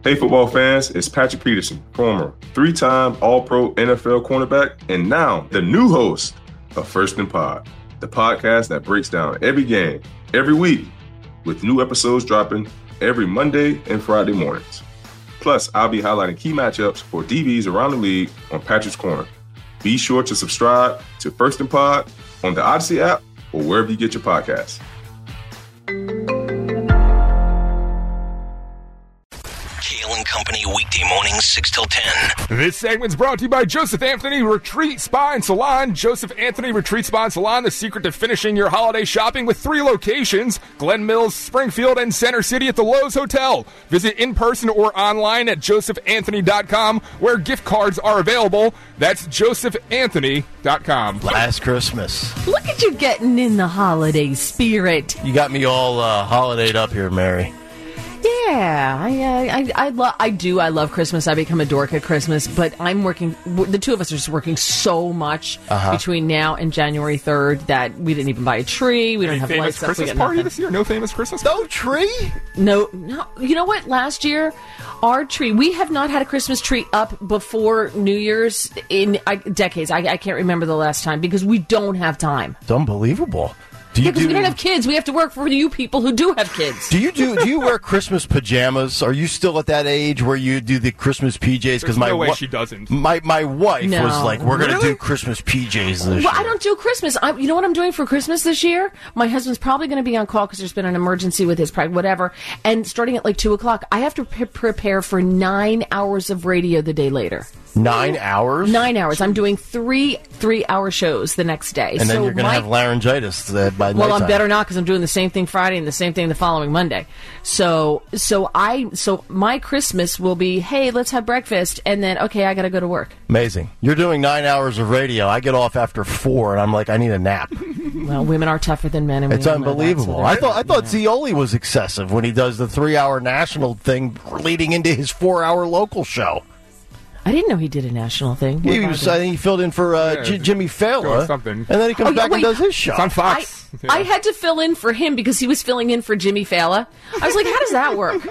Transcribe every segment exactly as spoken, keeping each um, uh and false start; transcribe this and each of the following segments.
Hey, football fans, it's Patrick Peterson, former three-time All-Pro N F L cornerback, and now the new host of First and Pod, the podcast that breaks down every game, every week, with new episodes dropping every Monday and Friday mornings. Plus, I'll be highlighting key matchups for D Bs around the league on Patrick's Corner. Be sure to subscribe to First and Pod on the Odyssey app or wherever you get your podcasts. Company weekday mornings six till ten. This segment's brought to you by Joseph Anthony Retreat Spa and Salon. Joseph Anthony Retreat Spa and Salon, the secret to finishing your holiday shopping with three locations: Glen Mills, Springfield, and Center City at the Lowe's Hotel. Visit in person or online at joseph anthony dot com where gift cards are available. That's joseph anthony dot com. Last Christmas. Look at you getting in the holiday spirit. You got me all uh, holidayed up here, Mary. Yeah, I, uh, I, I, lo- I do. I love Christmas. I become a dork at Christmas, but I'm working. The two of us are just working so much uh-huh. between now and January third that we didn't even buy a tree. We don't Any have famous lights Christmas up. We got party nothing. this year? No famous Christmas No party? tree? No, no. You know what? Last year, our tree. We have not had a Christmas tree up before New Year's in uh, decades. I, I can't remember the last time because we don't have time. It's unbelievable. Do you yeah, because do, we don't have kids. We have to work for you people who do have kids. Do you do? Do you wear Christmas pajamas? Are you still at that age where you do the Christmas P Js? Because no way wa- she doesn't. My my wife no. was like, "We're going to really? do Christmas P Js this well, year." I don't do Christmas. I, you know what I'm doing for Christmas this year? My husband's probably going to be on call because there's been an emergency with his preg, whatever. And starting at like two o'clock, I have to pre- prepare for nine hours of radio the day later. Nine hours? Nine hours. I'm doing three three-hour shows the next day. And then so you're going to my, have laryngitis uh, by Well, nighttime. I'm better not because I'm doing the same thing Friday and the same thing the following Monday. So, so I, so my Christmas will be, hey, let's have breakfast, and then okay, I got to go to work. Amazing. You're doing nine hours of radio. I get off after four, and I'm like, I need a nap. Well, women are tougher than men, and we It's all know that, unbelievable. so I thought I thought Zioli was excessive when he does the three-hour national thing leading into his four-hour local show. I didn't know he did a national thing. He was, I think he filled in for uh, Yeah, J- Jimmy Fallon, something. and then he comes Oh, yeah, back wait. and does his show. It's on Fox. I, Yeah. I had to fill in for him because he was filling in for Jimmy Fallon. I was like, how does that work?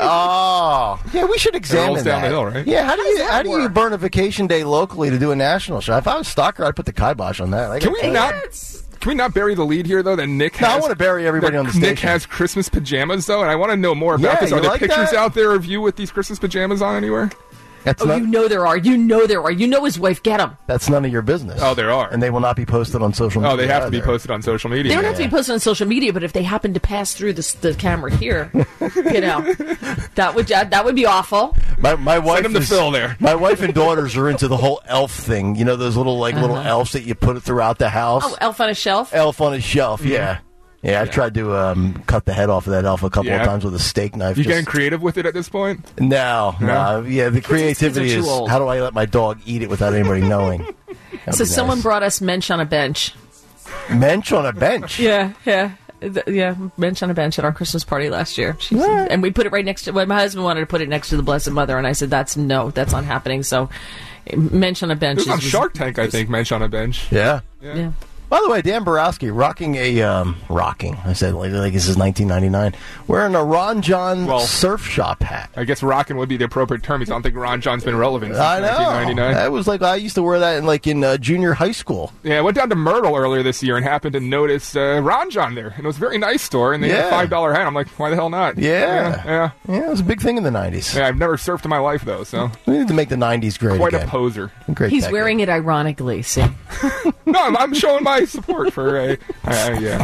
Oh, yeah, we should examine rolls down that. the hill, right? Yeah, how do you does that how do you work? burn a vacation day locally to do a national show? If I was Stalker, I'd put the kibosh on that. I Can got- we not? Can we not bury the lead here, though? That Nick No, has. I wanna bury everybody that on the Nick station. has Christmas pajamas, though, and I want to know more about Yeah, this. Are you there like pictures that? out there of you with these Christmas pajamas on anywhere? That's Oh, not, you know there are. You know there are. You know his wife. Get him. that's none of your business. Oh, there are. and they will not be posted on social media. Oh, they have to be either. posted on social media. They don't have to be posted on social media, but if they happen to pass through the, the camera here, you know, that would that would be awful. My, my wife Send him to is- Phil there. My wife and daughters are into the whole elf thing. You know those little like little elves that you put throughout the house. Oh, elf on a shelf. Elf on a shelf. Yeah, yeah. I've tried to um, cut the head off of that elf a couple Yeah. of times with a steak knife. You just- getting creative with it at this point? No, no. Yeah, the creativity kids are is too old. how do I let my dog eat it without anybody knowing? That'd So be someone nice. brought us mensch on a bench. Mensch on a bench. Yeah, yeah. Th- Yeah, bench on a bench at our Christmas party last year. She said- and we put it right next to, well, my husband wanted to put it next to the Blessed Mother, and I said, that's no, that's not happening. So, mensch on a bench It was is. on was- Shark Tank, I think, Mensch on a bench. Yeah. Yeah. By the way, Dan Borowski rocking a um, rocking. I said like, like this is nineteen ninety-nine. Wearing a Ron John Well- surf shop hat. I guess rockin' would be the appropriate term. I don't think Ron John's been relevant since I nineteen know. ninety-nine. That was like I used to wear that in like in uh, junior high school. Yeah, I went down to Myrtle earlier this year and happened to notice uh, Ron John there. And it was a very nice store, and they had Yeah. a five dollar hat. I'm like, why the hell not? Yeah. Yeah. Yeah, Yeah, it was a big thing in the nineties. Yeah, I've never surfed in my life, though, so We need to make the nineties great quite again. a poser. Great He's decade. wearing it ironically, see? No, I'm, I'm showing my support for a... Uh, yeah.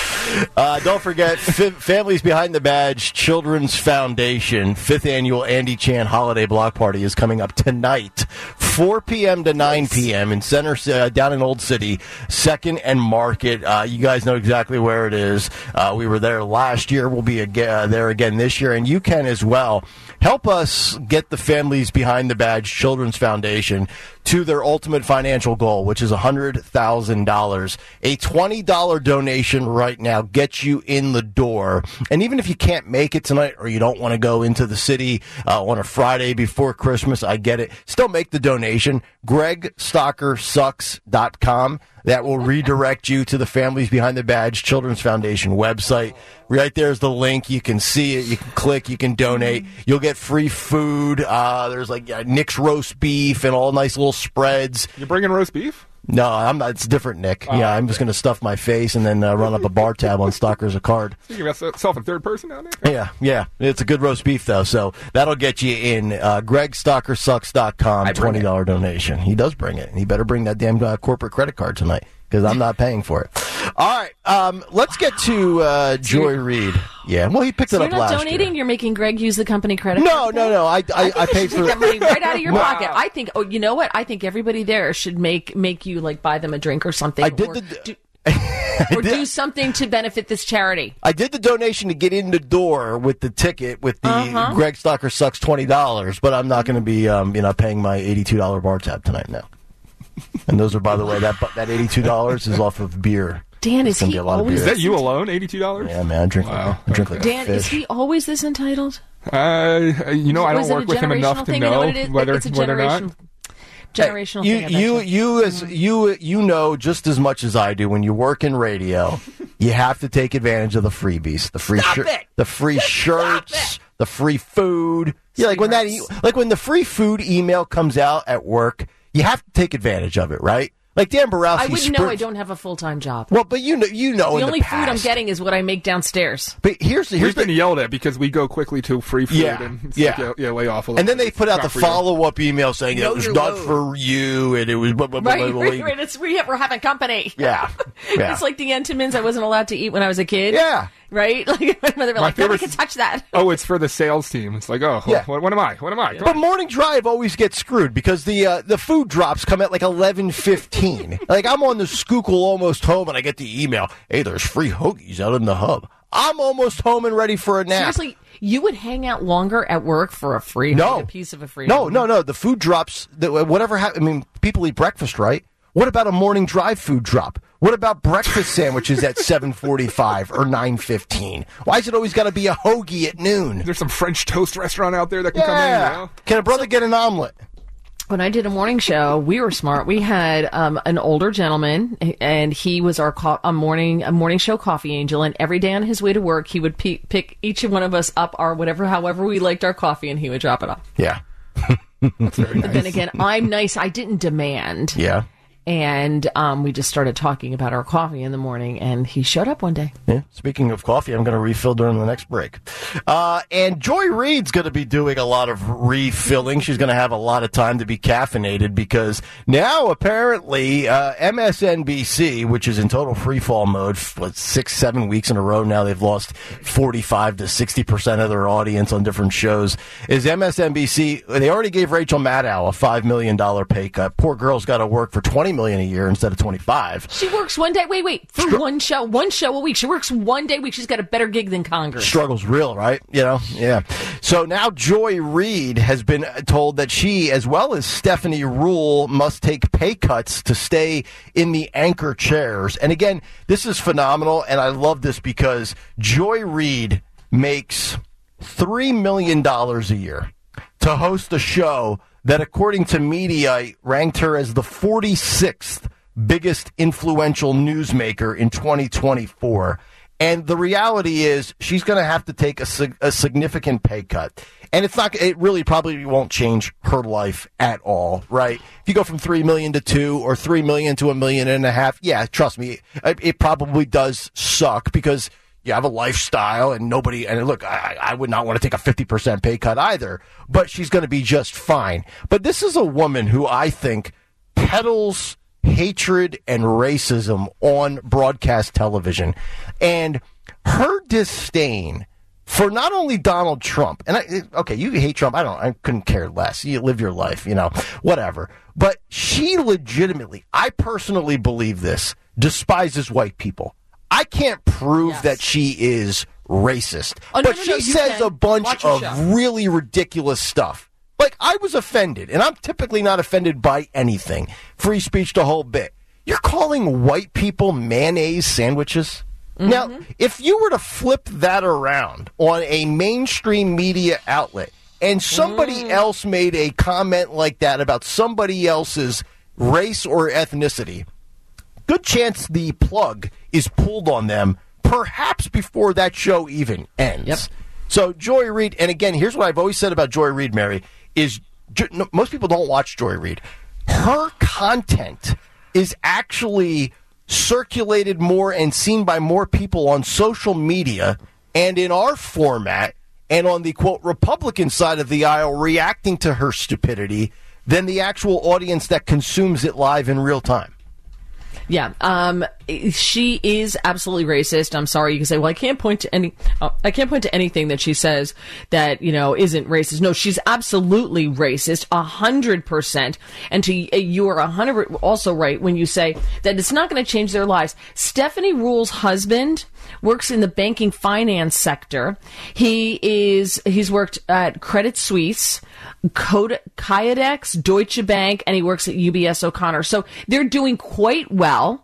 Uh, don't forget, F- Families Behind the Badge Children's Foundation fifth annual Andy Chan Holiday Block Party is coming up tonight, four p.m. to nine p.m. in Center uh, down in Old City, Second and Market. Uh, you guys know exactly where it is. Uh, we were there last year. We'll be ag- uh, there again this year, and you can as well. Help us get the Families Behind the Badge Children's Foundation to their ultimate financial goal, which is one hundred thousand dollars. A twenty dollars donation right now gets you in the door. And even if you can't make it tonight or you don't want to go into the city uh, on a Friday before Christmas, I get it. Still make the donation. donation, greg stocker sucks dot com. That will redirect you to the Families Behind the Badge Children's Foundation website. Right there's the link. You can see it. You can click. You can donate. You'll get free food. Uh, there's like uh, Nick's roast beef and all nice little spreads. You're bringing roast beef? No, I'm not. It's different, Nick. Oh, yeah, I'm okay. just going to stuff my face and then uh, run up a bar tab on Stalker's a card. You give yourself in third person down there? Yeah, yeah. It's a good roast beef, though, so that'll get you in. Uh, greg stocker sucks dot com, twenty dollars donation. He does bring it. He better bring that damn uh, corporate credit card tonight because I'm not paying for it. All right, um, let's get to uh, Joy Reid. Yeah, well, he picked So it you're up not last donating? year. You're making Greg use the company credit No, card? no, no. I, I, I, I paid think you for should take that money right out of your Wow. pocket. I think. Oh, you know what? I think everybody there should make make you like buy them a drink or something. I did or the- do, I or did- do something to benefit this charity. I did the donation to get in the door with the ticket with the Uh-huh. Greg Stocker sucks twenty dollars, but I'm not going to be um, you know paying my eighty-two dollars bar tab tonight now. And those are, by the way, that that eighty-two dollars is off of beer. Dan, It's is gonna he be a lot of always? beer. Is that you alone, eighty-two dollars? Yeah, man, I drink like, Wow. I drink like a Dan, is fish. he always this entitled? Uh, you know, I Was don't it work a with him enough generational to thing? You know know what it is? whether It's a whether or not. generational, generational you, thing. I you, bet you. you, as you, you know just as much as I do. When you work in radio, you have to take advantage of the freebies, the free, shir- it! the free shirts, the free food. Yeah, like when that, e- Sweethearts. like when the free food email comes out at work, you have to take advantage of it, right? Like Dan Borowski. I wouldn't spur- know. I don't have a full time job. Well, but you know, you know, The in only the food I'm past. getting is what I make downstairs. But here's the We've here's been the, yelled at because we go quickly to free food Yeah, and it's yeah. like, yeah, yeah, lay off a little and then bit. they put out Not the for you. follow up email saying Know it was your not load. for you and it was blah, blah, blah, Right, blah, right, blah. right. It's, we, we're having company. Yeah, yeah. It's like the Entenmann's I wasn't allowed to eat when I was a kid. Yeah. Right? Like, my mother was like, nobody favorite- can touch that. Oh, it's for the sales team. It's like, oh, Yeah. what, what am I? What am I? Come But on. morning drive always gets screwed because the uh, the food drops come at like eleven fifteen. Like I'm on the Schuylkill almost home and I get the email, hey, there's free hoagies out in the hub. I'm almost home and ready for a nap. Seriously, you would hang out longer at work for a free No. a piece of a free No, no, no. The food drops, the, whatever hap- I mean, people eat breakfast, right? What about a morning drive food drop? What about breakfast sandwiches at seven forty-five or nine fifteen? Why is it always got to be a hoagie at noon? There's some French toast restaurant out there that can come in. Yeah. You know? Can a brother get an omelet? When I did a morning show, we were smart. We had um, an older gentleman, and he was our co- a morning a morning show coffee angel. And every day on his way to work, he would pe- pick each one of us up our whatever, however we liked our coffee, and he would drop it off. Yeah. That's very nice. Then again, I'm nice. I didn't demand. Yeah. And um, we just started talking about our coffee in the morning, and he showed up one day. Yeah. Speaking of coffee, I'm going to refill during the next break. Uh, and Joy Reid's going to be doing a lot of refilling. She's going to have a lot of time to be caffeinated because now apparently uh, M S N B C, which is in total freefall mode, what, six, seven weeks in a row now, they've lost forty-five to sixty percent of their audience on different shows, is M S N B C. They already gave Rachel Maddow a five million dollars pay cut. Poor girl's got to work for twenty million dollars a year instead of twenty-five. She works one day. Wait, wait. For Str- one show, one show a week. She works one day a week. She's got a better gig than Congress. Struggle's real, right? You know, yeah. So now Joy Reid has been told that she, as well as Stephanie Rule, must take pay cuts to stay in the anchor chairs. And again, this is phenomenal, and I love this because Joy Reid makes three million dollars a year to host a show that, according to Mediaite, ranked her as the forty-sixth biggest influential newsmaker in twenty twenty-four. And the reality is she's going to have to take a, sig- a significant pay cut. And it's not, it really probably won't change her life at all, right? If you go from three million to two or three million to a million and a half, yeah, trust me, it, it probably does suck because you have a lifestyle and nobody, and look, I, I would not want to take a fifty percent pay cut either, but she's going to be just fine. But this is a woman who I think peddles hatred and racism on broadcast television, and her disdain for not only Donald Trump, and I, okay, you hate Trump, I don't, I couldn't care less. You live your life, you know, whatever. But she legitimately, I personally believe this, despises white people. I can't prove Yes. that she is racist, Oh, no, but no, she no, you says can. a bunch Watch your of show. really ridiculous stuff. Like, I was offended, and I'm typically not offended by anything. Free speech, the whole bit. You're calling white people mayonnaise sandwiches? Mm-hmm. Now, if you were to flip that around on a mainstream media outlet and somebody mm. else made a comment like that about somebody else's race or ethnicity, good chance the plug is pulled on them perhaps before that show even ends. Yep. So Joy Reid, and again, here's what I've always said about Joy Reid, Mary, is most people don't watch Joy Reid. Her content is actually circulated more and seen by more people on social media and in our format and on the, quote, Republican side of the aisle reacting to her stupidity than the actual audience that consumes it live in real time. Yeah, um, she is absolutely racist. I'm sorry, you can say, well, I can't point to any, uh, I can't point to anything that she says that, you know, isn't racist. No, she's absolutely racist, a hundred percent. And to, you are a hundred also right when you say that it's not going to change their lives. Stephanie Ruhl's husband works in the banking finance sector. He is, he's worked at Credit Suisse, Kydex, Deutsche Bank, and he works at U B S O'Connor. So they're doing quite well.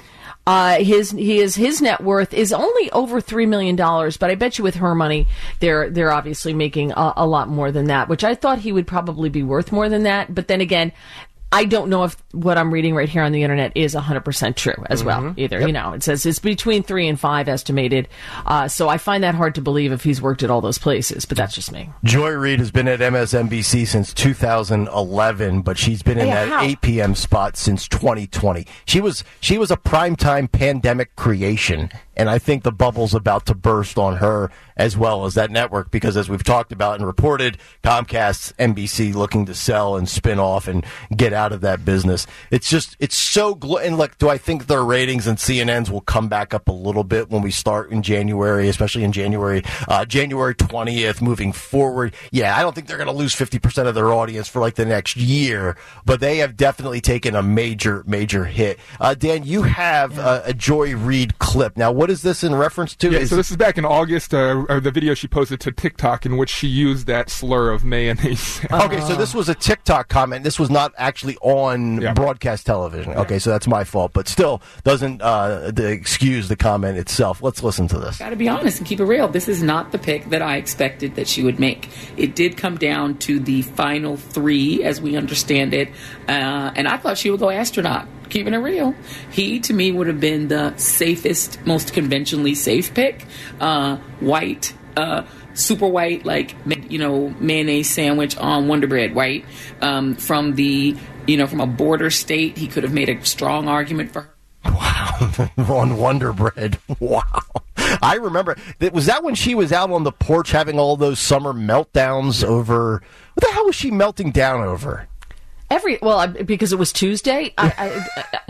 Uh, his his his net worth is only over three million dollars, but I bet you with her money, they're they're obviously making a, a lot more than that. Which I thought he would probably be worth more than that. But then again, I don't know if what I'm reading right here on the internet is one hundred percent true as mm-hmm. well, either. Yep. You know, it says it's between three and five estimated. Uh, so I find that hard to believe if he's worked at all those places, but that's just me. Joy Reid has been at M S N B C since two thousand eleven, but she's been in yeah, that how? eight p.m. spot since twenty twenty. She was she was a primetime pandemic creation, and I think the bubble's about to burst on her as well as that network because, as we've talked about and reported, Comcast's N B C looking to sell and spin off and get out of that business. It's just, it's so, gl- and look, do I think their ratings and C N N's will come back up a little bit when we start in January, especially in January, uh, January twentieth, moving forward? Yeah, I don't think they're going to lose fifty percent of their audience for like the next year, but they have definitely taken a major, major hit. Uh, Dan, you have uh, a Joy Reid clip. Now, what is this in reference to? Yeah, is so this is back in August, uh, or the video she posted to TikTok in which she used that slur of mayonnaise. Okay, so this was a TikTok comment. This was not actually on yeah. broadcast television. Okay, so that's my fault, but still doesn't uh, the excuse the comment itself. Let's listen to this. Got to be honest and keep it real. This is not the pick that I expected that she would make. It did come down to the final three, as we understand it, uh, and I thought she would go astronaut. Keeping it real, he to me would have been the safest, most conventionally safe pick. Uh, white, uh, super white, like, you know, mayonnaise sandwich on Wonder Bread, right? Um, from the, you know, from a border state, he could have made a strong argument for her. Wow, on Wonder Bread. Wow. I remember, was that when she was out on the porch having all those summer meltdowns over, what the hell was she melting down over? Every well, I, because it was Tuesday. I, I, I,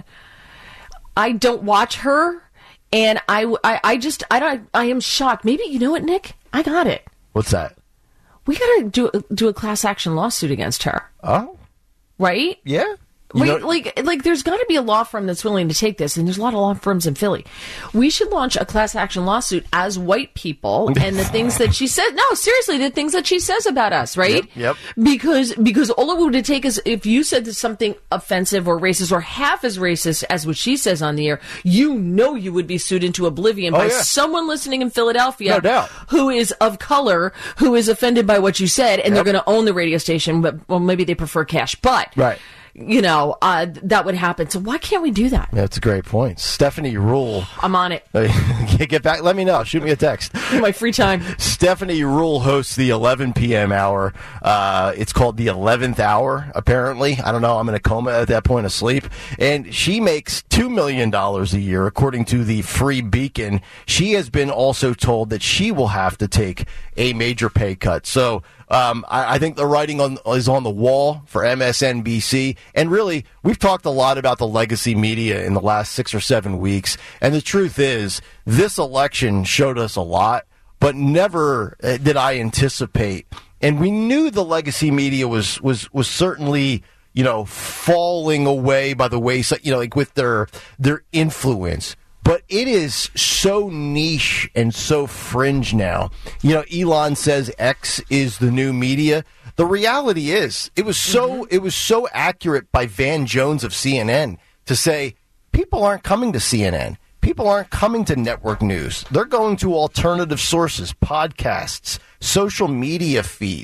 I don't watch her, and I, I, I just I don't. I am shocked. Maybe you know what, Nick? I got it. What's that? We gotta do do a class action lawsuit against her. Oh, right? Yeah. Wait, know, like, like, there's got to be a law firm that's willing to take this, and there's a lot of law firms in Philly. We should launch a class action lawsuit as white people, and the things that she said. No, seriously, the things that she says about us, right? Yep. yep. Because because all it would take is if you said something offensive or racist or half as racist as what she says on the air, you know you would be sued into oblivion oh, by yeah. someone listening in Philadelphia, no doubt. who is of color, who is offended by what you said, and yep. they're going to own the radio station, but well, maybe they prefer cash, but right. You know, uh, that would happen. So why can't we do that? That's a great point. Stephanie Ruhl. I'm on it. Get back. Let me know. Shoot me a text. In my free time. Stephanie Ruhl hosts the eleven p.m. hour. Uh, it's called the eleventh hour, apparently. I don't know. I'm in a coma at that point, asleep. And she makes two million dollars a year, according to the Free Beacon. She has been also told that she will have to take a major pay cut. So um, I, I think the writing on, is on the wall for M S N B C. And really, we've talked a lot about the legacy media in the last six or seven weeks. And the truth is, this election showed us a lot, but never did I anticipate. And we knew the legacy media was was was certainly, you know, falling away by the wayside, you know, like with their their influence. But it is so niche and so fringe now. You know, Elon says X is the new media. The reality is, it was so mm-hmm. it was so accurate by Van Jones of C N N to say people aren't coming to C N N. People aren't coming to network news. They're going to alternative sources, podcasts, social media feeds.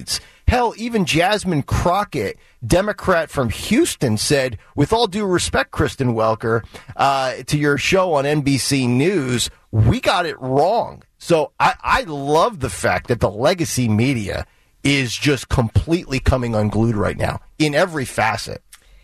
Hell, even Jasmine Crockett, Democrat from Houston, said, with all due respect, Kristen Welker, uh, to your show on N B C News, we got it wrong. So I, I love the fact that the legacy media is just completely coming unglued right now in every facet.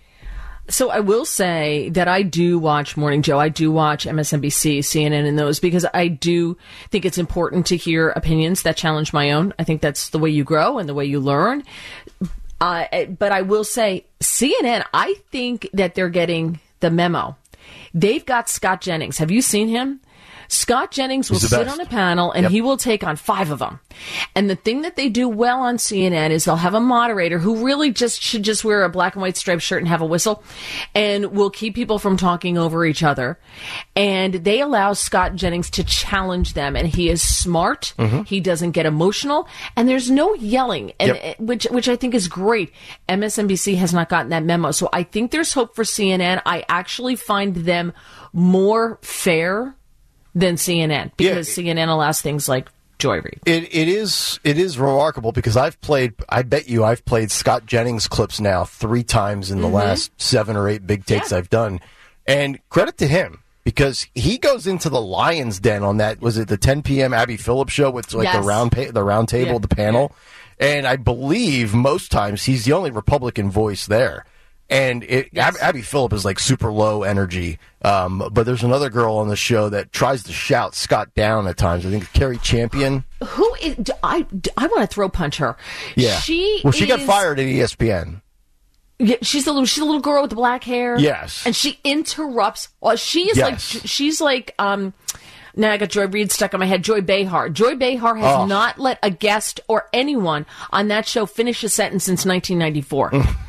So I will say that I do watch Morning Joe. I do watch M S N B C, C N N, and those because I do think it's important to hear opinions that challenge my own. I think that's the way you grow and the way you learn. Uh, but I will say C N N, I think that they're getting the memo. They've got Scott Jennings. Have you seen him? Scott Jennings will sit on a panel and yep. he will take on five of them. And the thing that they do well on C N N is they'll have a moderator who really just should just wear a black and white striped shirt and have a whistle and will keep people from talking over each other. And they allow Scott Jennings to challenge them. And he is smart. Mm-hmm. He doesn't get emotional. And there's no yelling, and yep. which, which I think is great. M S N B C has not gotten that memo. So I think there's hope for C N N. I actually find them more fair than C N N because yeah. C N N allows things like Joy Reid. It it is it is remarkable because I've played. I bet you I've played Scott Jennings clips now three times in the mm-hmm. last seven or eight big takes yeah. I've done, and credit to him because he goes into the lion's den on that. Was it the ten p.m. Abby Phillips show with like yes. the round pa- the round table, yeah. the panel, yeah. and I believe most times he's the only Republican voice there. And it, yes. Ab- Abby Phillip is like super low energy, um, but there's another girl on the show that tries to shout Scott down at times. I think it's Carrie Champion. Who is? I, I want to throw punch her. Yeah. She well, she is, got fired at E S P N. Yeah, she's a little. She's a little girl with the black hair. Yes. And she interrupts. Well, she is yes. like. She's like. Um, now I got Joy Reid stuck in my head. Joy Behar. Joy Behar has oh. not let a guest or anyone on that show finish a sentence since nineteen ninety-four.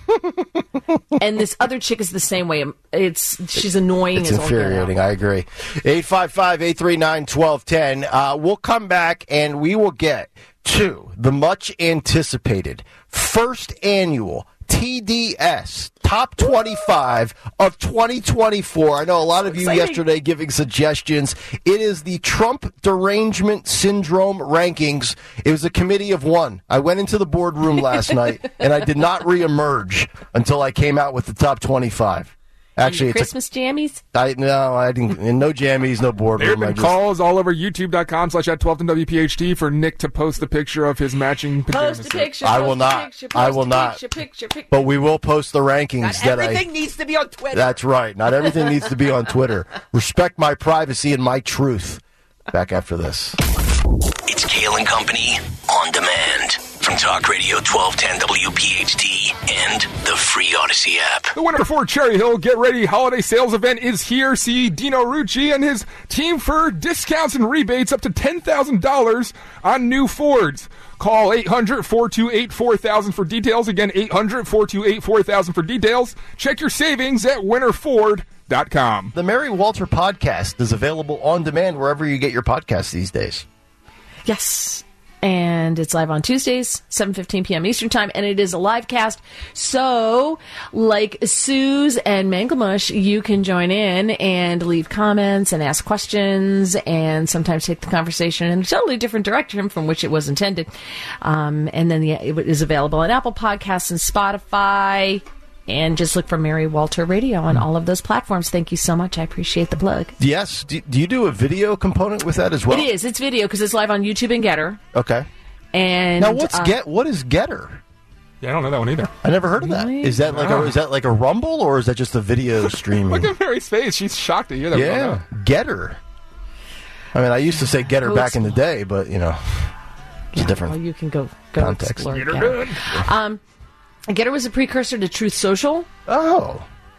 And this other chick is the same way. It's she's annoying. It's as infuriating. I agree. eight five five, eight three nine, one two one zero. Uh, we'll come back and we will get to the much anticipated first annual T D S Top twenty-five of twenty twenty-four. I know a lot of you Exciting. yesterday giving suggestions. It is the Trump Derangement Syndrome Rankings. It was a committee of one. I went into the boardroom last night, and I did not reemerge until I came out with the top twenty-five. Actually, it's Christmas a, jammies? I no, I didn't. No jammies, no boardroom. There have been just, calls all over YouTube dot com slash at twelve ten W P H T for Nick to post the picture of his matching pajamas. Post a picture. I will not. Picture, I will not. Picture, picture, picture. But we will post the rankings. Not that everything I, needs to be on Twitter. That's right. Not everything needs to be on Twitter. Respect my privacy and my truth. Back after this. It's Kale and Company on demand from Talk Radio twelve ten W P H T and the free Odyssey app. The winter Ford Cherry Hill Get Ready holiday sales event is here. See Dino Rucci and his team for discounts and rebates up to ten thousand dollars on new Fords. Call eight hundred, four two eight, four thousand for details. Again, eight hundred, four two eight, four thousand for details. Check your savings at winter ford dot com. The Mary Walter podcast is available on demand wherever you get your podcasts these days. Yes. And it's live on Tuesdays, seven fifteen p.m. Eastern Time, and it is a live cast. So, like Suze and Manglemush, you can join in and leave comments and ask questions and sometimes take the conversation in a totally different direction from which it was intended. Um, and then the, it is available on Apple Podcasts and Spotify. And just look for Mary Walter Radio on all of those platforms. Thank you so much. I appreciate the plug. Yes. Do, do you do a video component with that as well? It is. It's video because it's live on YouTube and Getter. Okay. And now, what's uh, Get? What is Getter? Yeah, I don't know that one either. I never heard of that. Really? Is that like no. a, is that like a Rumble or is that just a video streaming? Look at Mary's face. She's shocked to hear that. Yeah. Getter. I mean, I used to say Getter Go back explore. in the day, but you know, it's yeah, a different. well, you can go go context. explore Get her Getter. done. Um, Getter was a precursor to Truth Social. Oh.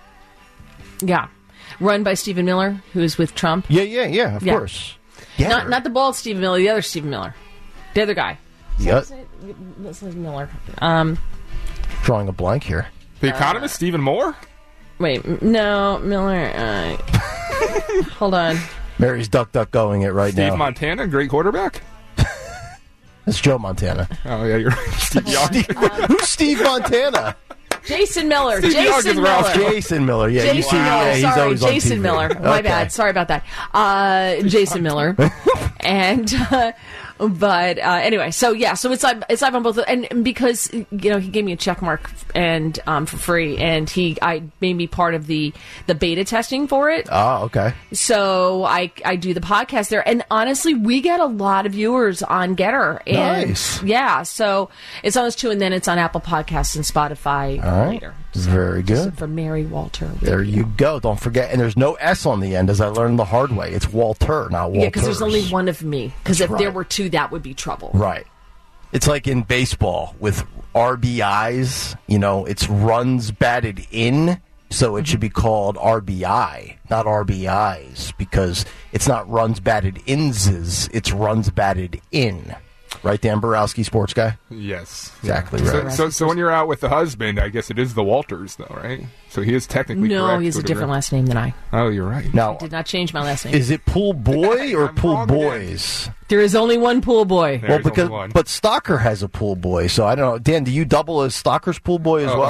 Yeah. Run by Stephen Miller, who is with Trump. Yeah, yeah, yeah, of Yeah. course. Not Getter. not the bald Stephen Miller, the other Stephen Miller. The other guy. Yep. This is Miller. Um, Drawing a blank here. The Economist, Stephen Moore? wait, m- no, Miller. Uh, hold on. Mary's duck duck going it right Steve now. Montana, great quarterback. It's Joe Montana. Oh, yeah, you're right. Steve Young. Who's Steve Montana? Jason Miller. Steve Young is Jason Ralph Miller. Jason Miller. Yeah, you Jason see, Miller. yeah, he's Sorry, always on Jason T V. Miller. My Okay. bad. Sorry about that. Uh, Jason Miller. And uh, But uh, anyway, so yeah, so it's live, it's live on both, and, and because you know he gave me a check mark and um, for free, and he I made me part of the the beta testing for it. Oh, okay. So I I do the podcast there, and honestly, we get a lot of viewers on Getter. And Nice. Yeah, so it's on those two, and then it's on Apple Podcasts and Spotify All right. later. Very good. For Mary Walter. There you go. Don't forget, and there's no S on the end, as I learned the hard way. It's Walter, not Walters. Yeah, because there's only one of me. Because if That's there right. were two, that would be trouble. Right. It's like in baseball with R B Is, you know, it's runs batted in, so it should be called R B I, not R B Is, because it's not runs batted ins, it's runs batted in. Right, Dan Borowski, sports guy? Yes. Exactly So, right. so, so when you're out with the husband, I guess it is the Walters, though, right? So he is technically No, correct. he has a to different degree. last name than I. Oh, you're right. Now, Did not change my last name. is it Pool Boy or I'm Pool wrong again. Boys? There is only one pool boy. There Well, is because only one. but Stalker has a pool boy, so I don't know. Dan, do you double as Stalker's pool boy as Oh.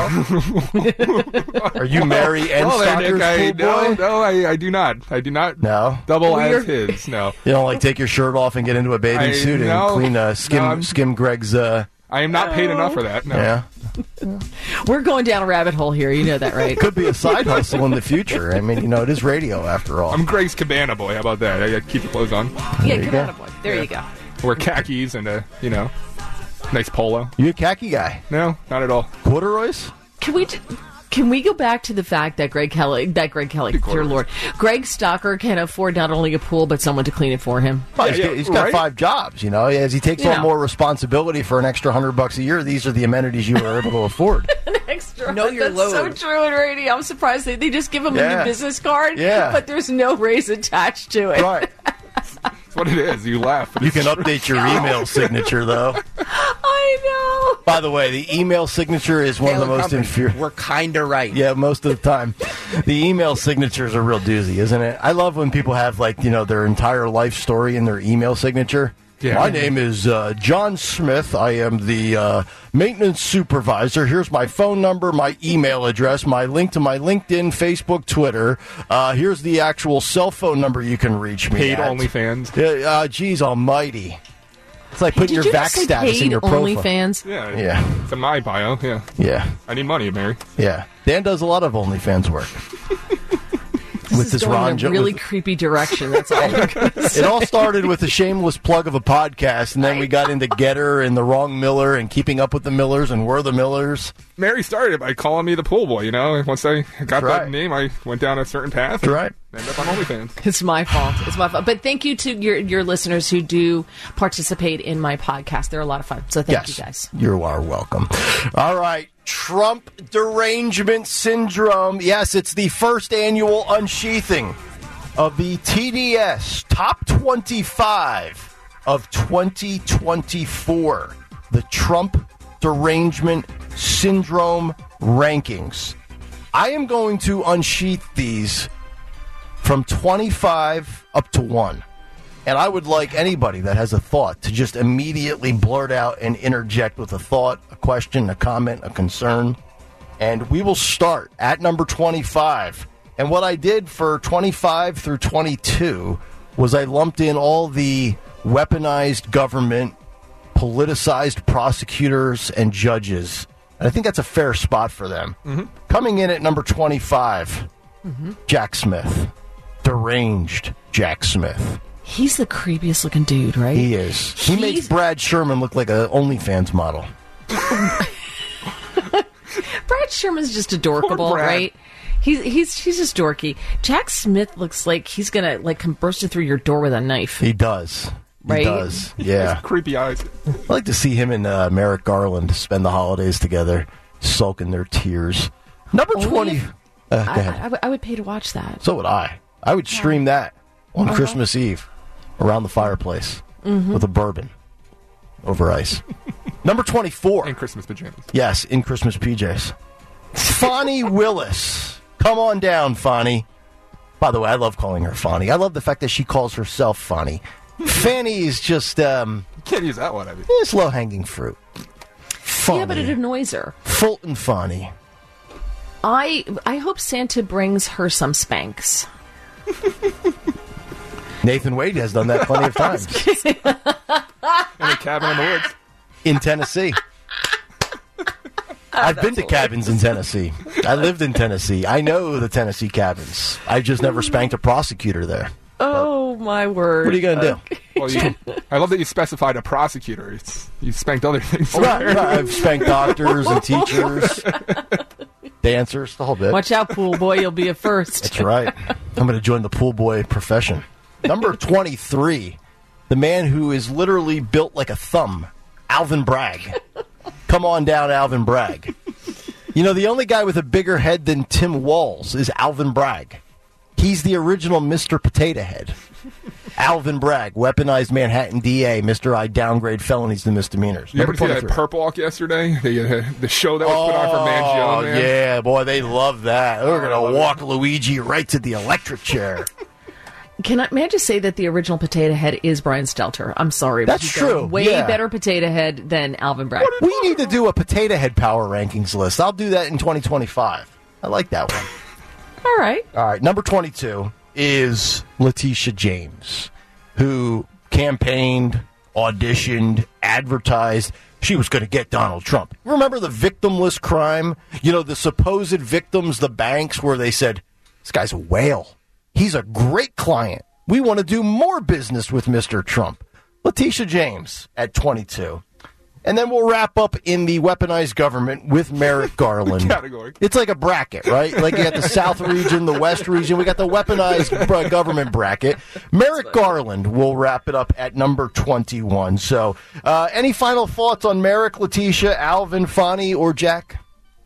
well? Are you Mary and Oh, there, Stalker's Nick, I, pool no, boy? no, I, I do not. I do not No? double Well, as you're- his. No, You don't like take your shirt off and get into a bathing I- suit and no. clean uh, skim No, I'm- skim Greg's. Uh, I am not paid enough for that. No. yeah, We're going down a rabbit hole here. You know that, right? could be a side hustle in the future. I mean, you know, it is radio after all. I'm Greg's Cabana boy. How about that? I got to keep the clothes on. yeah, you come go. on, boy. There you go. Wear khakis and a you know nice polo. You a khaki guy? No, not at all. Corduroys? Can we? T- Can we go back to the fact that Greg Kelly, that Greg Kelly, dear Lord, Greg Stalker can afford not only a pool but someone to clean it for him? Well, Yeah, he's, yeah, got- he's got right? five jobs. You know, as he takes You on know. more responsibility for an extra hundred bucks a year, these are the amenities you are able to afford. Extra. Know your That's so load. true in radio. I'm surprised they, they just give him a Yeah. new business card, Yeah. but there's no raise attached to it. Right. That's what it is. You laugh. but You it's can true. update your email signature, though. I know. By the way, the email signature is one of the Taylor most Company, infuriating. We're kind of right. Yeah, most of the time. The email signatures are real doozy, isn't it? I love when people have, like, you know, their entire life story in their email signature. Yeah. My name is uh, John Smith. I am the uh, maintenance supervisor. Here's my phone number, my email address, my link to my LinkedIn, Facebook, Twitter. Uh, here's the actual cell phone number you can reach me Paid at. OnlyFans. Yeah, uh, geez almighty. It's like putting Did your you vac just say status paid in your profile. OnlyFans? Yeah. Yeah. It's in my bio. Yeah. Yeah, I need money, Mary. yeah. Dan does a lot of OnlyFans work. This with is this going Ron in a Jo- really with- creepy direction. That's all. I'm gonna say. It all started with a shameless plug of a podcast, and then we got into Getter and the wrong Miller and keeping up with the Millers and we're the Millers. Mary started it by calling me the pool boy. You know, once I got That's that right. name, I went down a certain path. That's right. And ended up on OnlyFans. It's my fault. It's my fault. But thank you to your your listeners who do participate in my podcast. They're a lot of fun. So thank Yes, you guys. you are welcome. All right. Trump derangement syndrome. Yes, it's the first annual unsheathing of the T D S Top twenty-five of twenty twenty-four. The Trump derangement syndrome rankings. I am going to unsheath these from twenty-five up to one. And I would like anybody that has a thought to just immediately blurt out and interject with a thought, a question, a comment, a concern. And we will start at number twenty-five. And what I did for twenty-five through twenty-two was I lumped in all the weaponized government, politicized prosecutors and judges. And I think that's a fair spot for them. Mm-hmm. Coming in at number twenty-five, mm-hmm. Jack Smith. Deranged Jack Smith. He's the creepiest looking dude, right? He is. He He's- makes Brad Sherman look like a OnlyFans model. Brad Sherman's just adorkable, Poor Brad. right? He's he's he's just dorky. Jack Smith looks like he's gonna like come bursting through your door with a knife. He does. He Right? does. Yeah. Creepy eyes. I like to see him and uh, Merrick Garland spend the holidays together, sulk in their tears. Number Only twenty. if- Uh, go I, ahead. I, I would- I would pay to watch that. So would I. I would stream that on Uh-huh. Christmas Eve around the fireplace Mm-hmm. with a bourbon over ice. Number twenty-four. And Christmas pajamas. Yes, in Christmas P Js. Fonnie Willis. Come on down, Fonnie. By the way, I love calling her Fonnie. I love the fact that she calls herself Fonnie. Fanny is just, um, Can't use that one. I mean, it's low-hanging fruit. Fonnie. Yeah, but it annoys her. Fulton Fonnie. I I hope Santa brings her some Spanx. Nathan Wade has done that plenty of times. in a cabin in the woods. In Tennessee. I've been to cabins in Tennessee. I lived in Tennessee. I know the Tennessee cabins. I just never spanked a prosecutor there. Oh, my word. What are you going to do? Well, you, I love that you specified a prosecutor. It's, you spanked other things. Right, right. I've spanked doctors and teachers, dancers, the whole bit. Watch out, pool boy. You'll be a first. That's right. I'm going to join the pool boy profession. Number twenty-three, the man who is literally built like a thumb, Alvin Bragg. Come on down, Alvin Bragg. You know, the only guy with a bigger head than Tim Walz is Alvin Bragg. He's the original Mister Potato Head. Alvin Bragg, weaponized Manhattan D A, Mister I downgrade felonies to misdemeanors. You ever see that Purple Walk yesterday? The, uh, the show that was oh, put on for Mangione, man? Yeah, boy, they love that. We're going to walk it. Luigi right to the electric chair. Can I, may I just say that the original Potato Head is Brian Stelter? I'm sorry. That's true. Way yeah. better Potato Head than Alvin Bragg. We need to do a Potato Head power rankings list. I'll do that in twenty twenty-five. I like that one. All right. All right. Number twenty-two is Letitia James, who campaigned, auditioned, advertised she was going to get Donald Trump. Remember the victimless crime? You know, the supposed victims, the banks, where they said, this guy's a whale. He's a great client. We want to do more business with Mister Trump. Letitia James at twenty-two. And then we'll wrap up in the weaponized government with Merrick Garland. Category. It's like a bracket, right? Like you got the South region, the West region. We got the weaponized government bracket. Merrick Garland will wrap it up at number twenty-one. So uh, any final thoughts on Merrick, Letitia, Alvin, Fonnie, or Jack?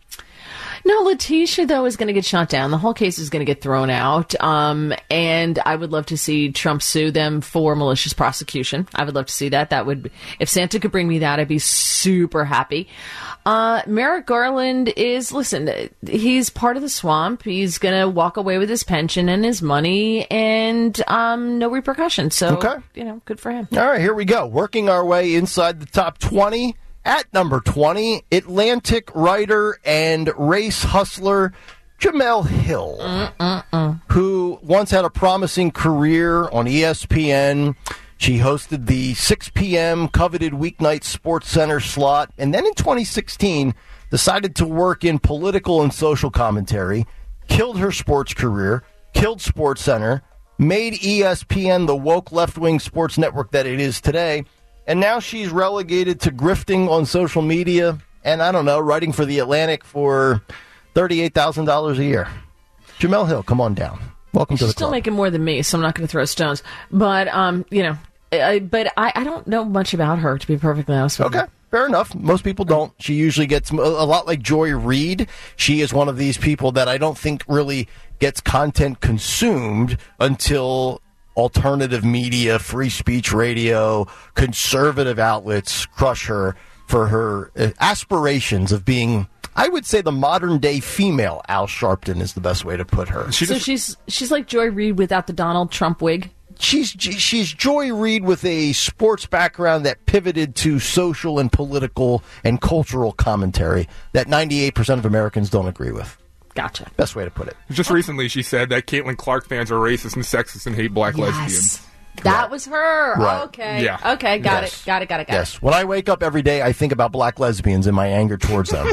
No, Letitia, though, is going to get shot down. The whole case is going to get thrown out. Um, and I would love to see Trump sue them for malicious prosecution. I would love to see that. That would, if Santa could bring me that, I'd be super happy. Uh, Merrick Garland is, listen, he's part of the swamp. He's going to walk away with his pension and his money and um, no repercussions. So, okay. you know, good for him. All right, here we go. Working our way inside the top twenty. At number twenty, Atlantic writer and race hustler Jemele Hill, Mm-mm-mm. who once had a promising career on E S P N. She hosted the six p.m. coveted weeknight Sports Center slot, and then in twenty sixteen decided to work in political and social commentary, killed her sports career, killed Sports Center, made E S P N the woke left-wing sports network that it is today. And now she's relegated to grifting on social media and, I don't know, writing for The Atlantic for thirty-eight thousand dollars a year. Jemele Hill, come on down. Welcome She's to the still club. making more than me, so I'm not going to throw stones. But, um, you know, I, but I, I don't know much about her, to be perfectly honest with okay. you. Okay, fair enough. Most people don't. She usually gets a lot like Joy Reid. She is one of these people that I don't think really gets content consumed until alternative media, free speech radio, conservative outlets crush her for her aspirations of being, I would say, the modern-day female Al Sharpton is the best way to put her. She so just, she's she's like Joy Reid without the Donald Trump wig? She's she's Joy Reid with a sports background that pivoted to social and political and cultural commentary that ninety-eight percent of Americans don't agree with. Gotcha. Best way to put it. Just recently she said that Caitlin Clark fans are racist and sexist and hate black yes. lesbians. That right. was her. Right. Okay. Yeah. Okay, got yes. it. Got it, got it, got yes. it. Yes. When I wake up every day, I think about black lesbians and my anger towards them.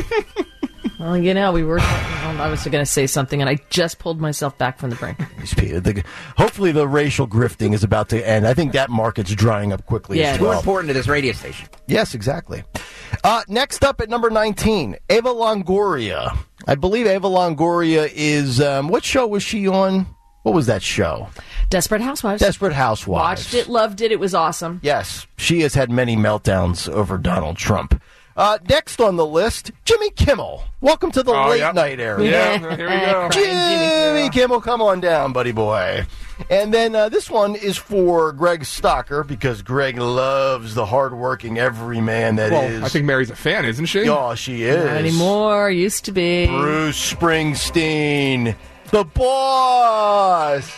Well, you know, we were. Well, I was going to say something, and I just pulled myself back from the brink. Hopefully, the racial grifting is about to end. I think that market's drying up quickly. Yeah, as too well. important to this radio station. Yes, exactly. Uh, next up at number nineteen, Eva Longoria. I believe Eva Longoria is. Um, what show was she on? What was that show? Desperate Housewives. Desperate Housewives. Watched it, loved it. It was awesome. Yes, she has had many meltdowns over Donald Trump. Uh, next on the list, Jimmy Kimmel. Welcome to the oh, late yep. night area. Yeah, here we go. Jimmy, Jimmy Kimmel, come on down, buddy boy. And then uh, this one is for Greg Stocker, because Greg loves the hardworking everyman that well, is. I think Mary's a fan, isn't she? Oh, she is. Not anymore. Used to be. Bruce Springsteen, the boss.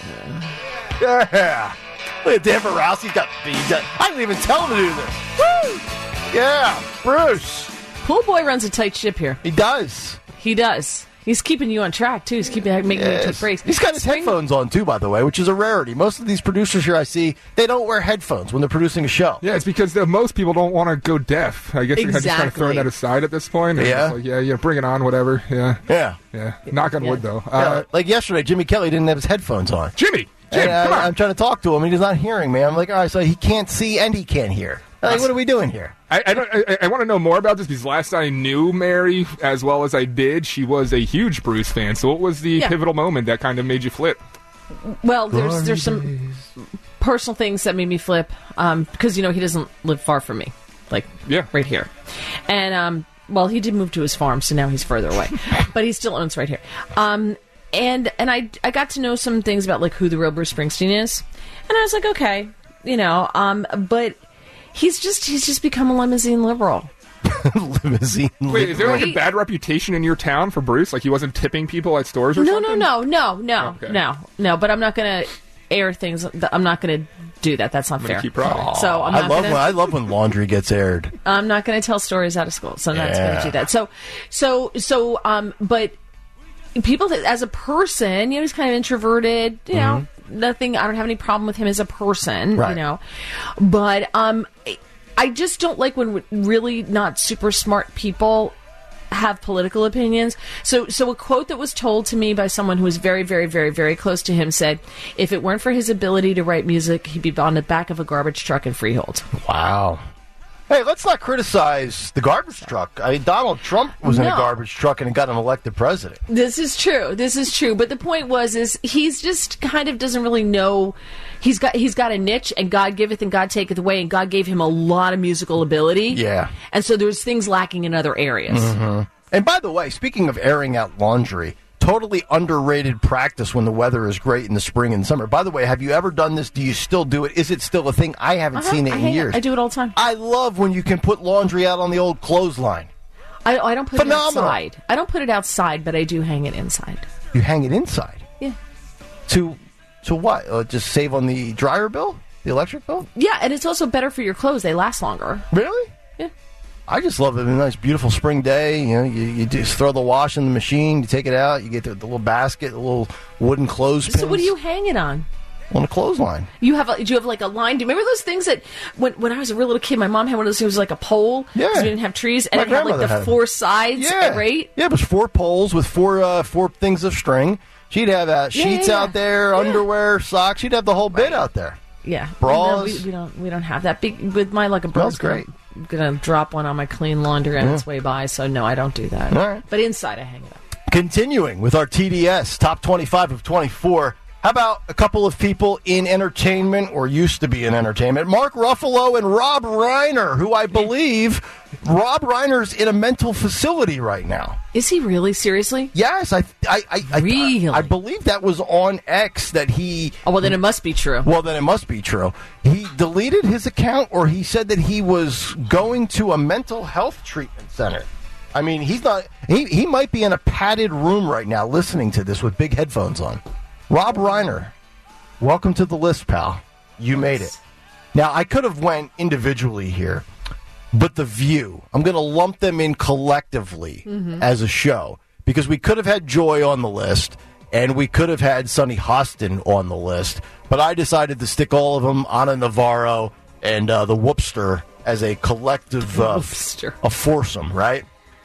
Yeah. Look at Dan Rousey's got beat. I didn't even tell him to do this. Woo! Yeah, Bruce. Pool boy runs a tight ship here. He does. He does. He's keeping you on track, too. He's keeping making Yes. you take breaks. He's got his Spring- headphones on, too, by the way, which is a rarity. Most of these producers here I see, they don't wear headphones when they're producing a show. Yeah, it's because uh, most people don't want to go deaf. I guess they're just kind of Exactly. throwing that aside at this point. And Yeah. it's like, yeah, yeah, bring it on, whatever. Yeah. Yeah. Yeah. Knock on Yeah. wood, though. Yeah, Uh, like yesterday, Jimmy Kelly didn't have his headphones on. Jimmy! Jim, And come I, on! I'm trying to talk to him, and he's not hearing me. I'm like, all right, so he can't see and he can't hear. Like, what are we doing here? I, I, don't- I, I want to know more about this because last I knew Mary as well as I did, she was a huge Bruce fan. So what was the Yeah. pivotal moment that kind of made you flip? Well, there's there's some personal things that made me flip um, because, you know, he doesn't live far from me, like Yeah. right here. And, um, well, he did move to his farm, so now he's further away. But he still owns right here. Um, and and I, I got to know some things about, like, who the real Bruce Springsteen is. And I was like, okay, you know, um, but he's just he's just become a limousine liberal. Limousine. Wait, is there like a Right. bad reputation in your town for Bruce? Like he wasn't tipping people at stores or No, something? no, no, no, no, Okay. no, no. But I'm not going to air things. I'm not going to do that. That's not I'm fair. gonna keep prodding. So I'm I not love gonna, when I love when laundry gets aired. I'm not going to tell stories out of school. So I'm not going Yeah. to do that. So, so, so, um, but people that, as a person, you know, he's kind of introverted, you know, nothing, I don't have any problem with him as a person, Right. you know, but, um, I just don't like when really not super smart people have political opinions. So, so a quote that was told to me by someone who was very, very, very, very close to him said, if it weren't for his ability to write music, he'd be on the back of a garbage truck in Freehold. Wow. Hey, let's not criticize the garbage truck. I mean, Donald Trump was in a No. garbage truck and got him elected president. This is true. This is true. But the point was, is he's just kind of doesn't really know. He's got he's got a niche, and God giveth and God taketh away, and God gave him a lot of musical ability. Yeah. And so there's things lacking in other areas. And by the way, speaking of airing out laundry, totally underrated practice when the weather is great in the spring and summer. By the way, have you ever done this? Do you still do it? Is it still a thing? I haven't Uh-huh. seen it I in hang it. years. I do it all the time. I love when you can put laundry out on the old clothesline. I, I don't put Phenomenal. it outside. I don't put it outside, but I do hang it inside. You hang it inside. Yeah. To to what? Uh, just save on the dryer bill? The electric bill? Yeah, and it's also better for your clothes. They last longer. Really? Yeah. I just love it. A nice, beautiful spring day. You know, you, you just throw the wash in the machine. You take it out. You get the, the little basket, the little wooden clothespins. So what do you hang it on? On a clothesline. You have a, do you have like a line? Do you remember those things that when when I was a real little kid, my mom had one of those things like a pole? Yeah. 'Cause we didn't have trees, and My it had like grandmother the had 'em. four sides, Yeah. right? Yeah, it was four poles with four uh, four things of string. She'd have uh, Yeah, sheets yeah, yeah. out there, Yeah. underwear, socks. She'd have the whole bit out there. Yeah, Bras. No, we, we don't we don't have that. Big with my luck, a Smells bird's gonna, gonna drop one on my clean laundry on its way by. So no, I don't do that. All right. But inside, I hang it up. Continuing with our T D S top twenty-five of twenty-four. How about a couple of people in entertainment, or used to be in entertainment? Mark Ruffalo and Rob Reiner, who I believe Rob Reiner's in a mental facility right now. Is he really? Seriously? Yes, I, I, I, I, Really? I, I believe that was on X that he. Oh well, then it must be true. Well, then it must be true. He deleted his account, or he said that he was going to a mental health treatment center. I mean, he's not. He he might be in a padded room right now, listening to this with big headphones on. Rob Reiner, welcome to the list, pal. You made it. Now, I could have went individually here, but The View, I'm going to lump them in collectively as a show, because we could have had Joy on the list, and we could have had Sonny Hostin on the list, but I decided to stick all of them, Ana Navarro and uh, the Whoopster, as a collective, uh, Whoopster. a foursome, right?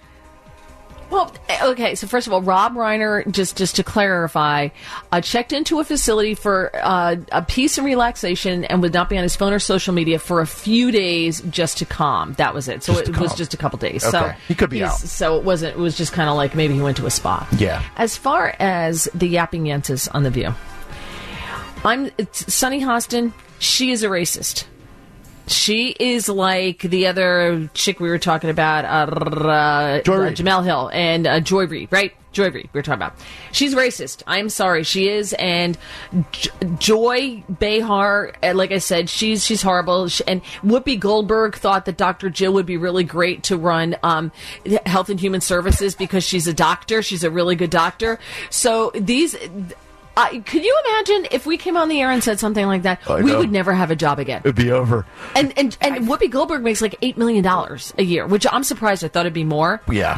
Well, okay. So first of all, Rob Reiner, just just to clarify, uh, checked into a facility for uh, a peace and relaxation, and would not be on his phone or social media for a few days just to calm. That was it. So Just to it was calm. just a couple days. So Okay. He could be he's- out. So it wasn't. It was just kind of like maybe he went to a spa. Yeah. As far as the yapping yentas on The View, I'm it's Sonny Hostin. She is a racist. She is like the other chick we were talking about, uh, uh, Joy uh, Reid. Jamel Hill and uh, Joy Reid, right? Joy Reid, we were talking about. She's racist. I'm sorry, she is. And J- Joy Behar, uh, like I said, she's she's horrible. She, and Whoopi Goldberg thought that Doctor Jill would be really great to run um, Health and Human Services because she's a doctor. She's a really good doctor. So these. Uh, can you imagine if we came on the air and said something like that? I We know. would never have a job again. It'd be over. And and and Whoopi Goldberg makes like eight million dollars a year, which I'm surprised. I thought it'd be more. Yeah.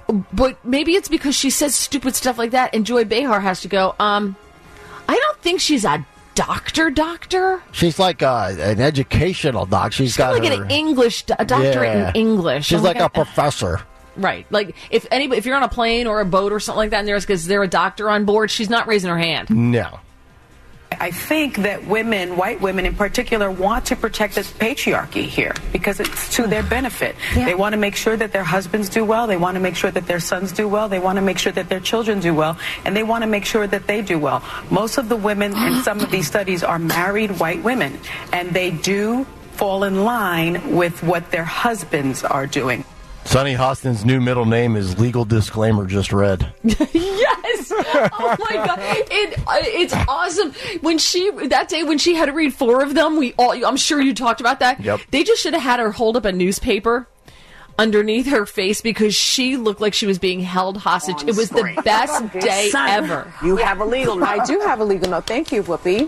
But maybe it's because she says stupid stuff like that, and Joy Behar has to go, um, I don't think she's a doctor doctor. She's like a, an educational doc. She's, She's got like her, an English, a doctorate Yeah. in English. She's I'm like, like, a professor. Right. Like, if anybody, if you're on a plane or a boat or something like that, and there's, because there a doctor on board, she's not raising her hand. No. I think that women, white women in particular, want to protect the patriarchy here because it's to their benefit. Yeah. They want to make sure that their husbands do well. They want to make sure that their sons do well. They want to make sure that their children do well. And they want to make sure that they do well. Most of the women in some of these studies are married white women, and they do fall in line with what their husbands are doing. Sunny Hostin's new middle name is Legal Disclaimer Just Read. Yes! Oh my god! It uh, it's awesome. When she that day when she had to read four of them, we all I'm sure you talked about that. Yep. They just should have had her hold up a newspaper underneath her face because she looked like she was being held hostage. It was the best day Son, ever. You have a legal note. I do have a legal note. Thank you, Whoopi.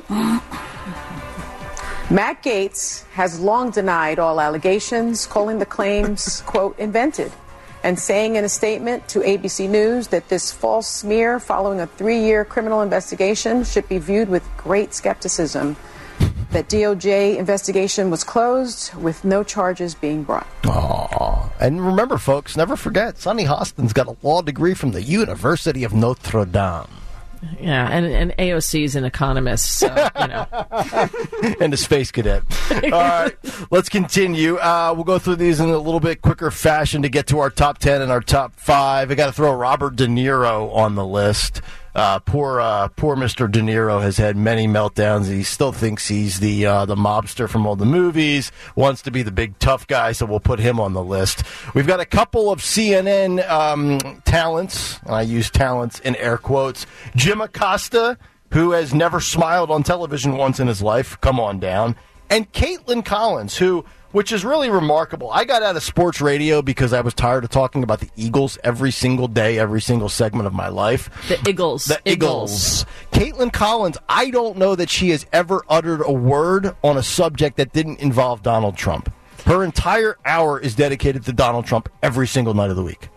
Matt Gaetz has long denied all allegations, calling the claims, quote, invented, and saying in a statement to A B C News that this false smear following a three-year criminal investigation should be viewed with great skepticism. That D O J investigation was closed with no charges being brought. Aww. And remember, folks, never forget, Sunny Hostin's got a law degree from the University of Notre Dame. Yeah, and, and A O C's an economist, so, you know. And a space cadet. All right, let's continue. Uh, we'll go through these in a little bit quicker fashion to get to our top ten and our top five. I got to throw Robert De Niro on the list. Uh, poor, uh, poor Mister De Niro has had many meltdowns. He still thinks he's the uh, the mobster from all the movies. Wants to be the big tough guy, so we'll put him on the list. We've got a couple of C N N um, talents. And I use talents in air quotes. Jim Acosta, who has never smiled on television once in his life. Come on down. And Caitlin Collins, who, which is really remarkable. I got out of sports radio because I was tired of talking about the Eagles every single day, every single segment of my life. The Eagles. The Eagles. Caitlin Collins, I don't know that she has ever uttered a word on a subject that didn't involve Donald Trump. Her entire hour is dedicated to Donald Trump every single night of the week.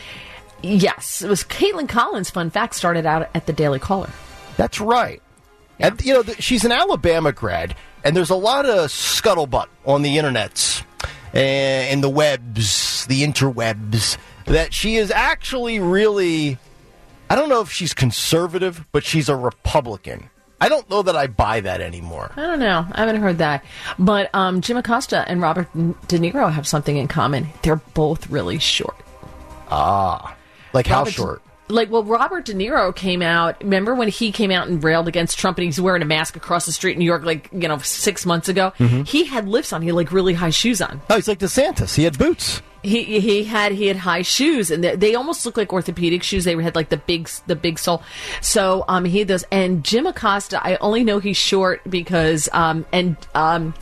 Yes, it was Caitlin Collins, fun fact, started out at the Daily Caller. That's right. Yeah. And, you know, th- she's an Alabama grad, and there's a lot of scuttlebutt on the internets and the webs, the interwebs, that she is actually really, I don't know if she's conservative, but she's a Republican. I don't know that I buy that anymore. I don't know. I haven't heard that. But um, Jim Acosta and Robert De Niro have something in common. They're both really short. Ah. Like how Robert, short? Like, well, Robert De Niro came out. Remember when he came out and railed against Trump and he's wearing a mask across the street in New York, like, you know, six months ago? Mm-hmm. He had lifts on. He had, like, really high shoes on. Oh, he's like DeSantis. He had boots. He he had he had high shoes, and they, they almost looked like orthopedic shoes. They had like the big the big sole. So um he had those. And Jim Acosta, I only know he's short because um and um.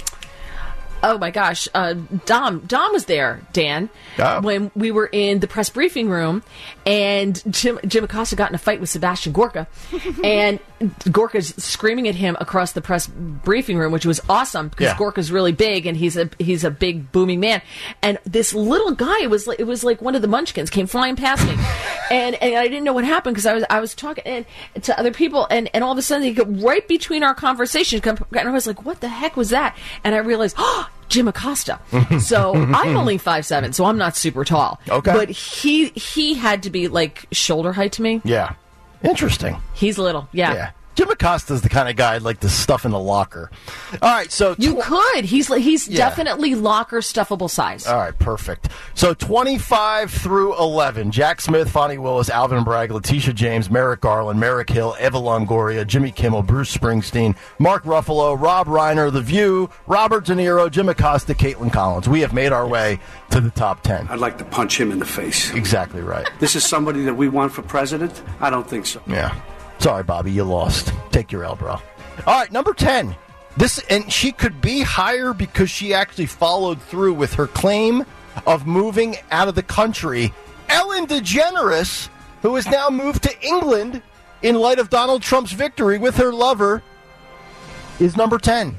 Oh my gosh, uh, Dom, Dom was there, Dan, oh. when we were in the press briefing room, and Jim, Jim Acosta got in a fight with Sebastian Gorka, and Gorka's screaming at him across the press briefing room, which was awesome because yeah. Gorka's really big and he's a he's a big booming man, and this little guy, it was like, it was like one of the Munchkins came flying past me, and and I didn't know what happened because I was I was talking and, to other people, and, and all of a sudden he got right between our conversations, and I was like, what the heck was that? And I realized, oh, Jim Acosta. So I'm only five seven, so I'm not super tall. Okay. But he he had to be like shoulder height to me. Yeah. Interesting. He's little. Yeah. Yeah. Jim Acosta's the kind of guy I'd like to stuff in the locker. All right, so... You tw- could. He's he's yeah. definitely locker stuffable size. All right, perfect. So twenty-five through eleven, Jack Smith, Fonnie Willis, Alvin Bragg, Letitia James, Merrick Garland, Merrick Hill, Eva Longoria, Jimmy Kimmel, Bruce Springsteen, Mark Ruffalo, Rob Reiner, The View, Robert De Niro, Jim Acosta, Caitlin Collins. We have made our way to the top ten. I'd like to punch him in the face. Exactly right. This is somebody that we want for president? I don't think so. Yeah. Sorry, Bobby, you lost. Take your L, bro. All right, number ten. This, and she could be higher because she actually followed through with her claim of moving out of the country. Ellen DeGeneres, who has now moved to England in light of Donald Trump's victory with her lover, is number ten.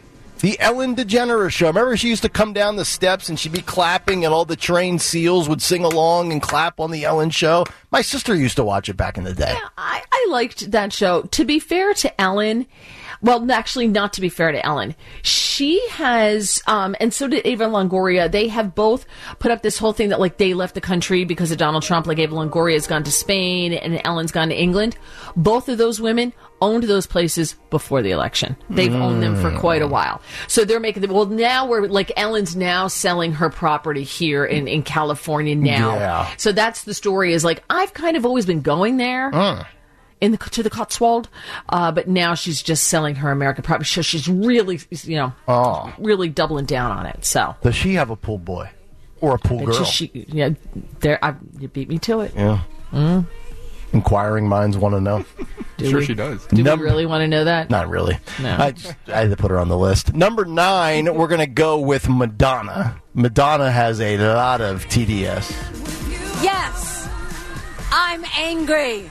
The Ellen DeGeneres Show. Remember she used to come down the steps and she'd be clapping and all the trained SEALs would sing along and clap on the Ellen Show? My sister used to watch it back in the day. Yeah, I, I liked that show. To be fair to Ellen, well, actually not to be fair to Ellen, she has, um, and so did Eva Longoria, they have both put up this whole thing that like they left the country because of Donald Trump, like Eva Longoria has gone to Spain and Ellen's gone to England. Both of those women owned those places before the election. They've mm. owned them for quite a while. So they're making them, well, now we're, like, Ellen's now selling her property here in, in California now. Yeah. So that's the story is, like, I've kind of always been going there. Mm. In the, to the Cotswold, uh, but now she's just selling her American property. So she's really, you know, oh. really doubling down on it. So does she have a pool boy or a pool girl? Just, she, yeah, there. I, you beat me to it. Yeah. Mm. Inquiring minds want to know. Sure, we, she does. Do Number, we really want to know that? Not really. No. I, just, I had to put her on the list. Number nine, we're going to go with Madonna. Madonna has a lot of T D S. Yes, I'm angry.